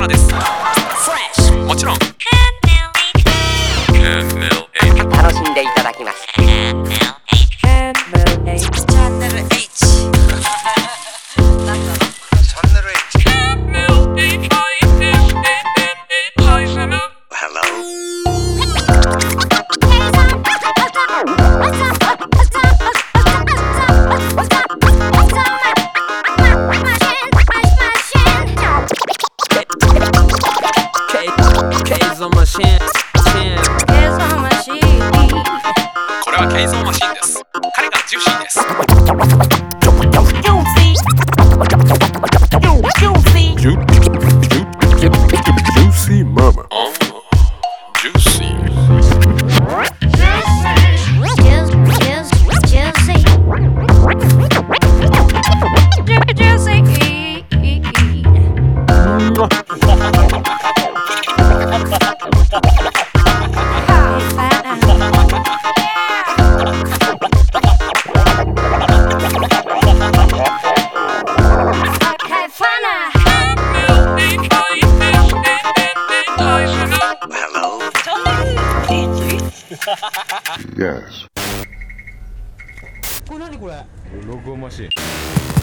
からです。もちろん楽しんでいただきます。 チャンネル H なんだろチャンネル H。 これはケイゾーマシンです。彼がジューシーです。 Juicy Mama. ジューシー。 Yes. これ何これ？ ロゴマシン。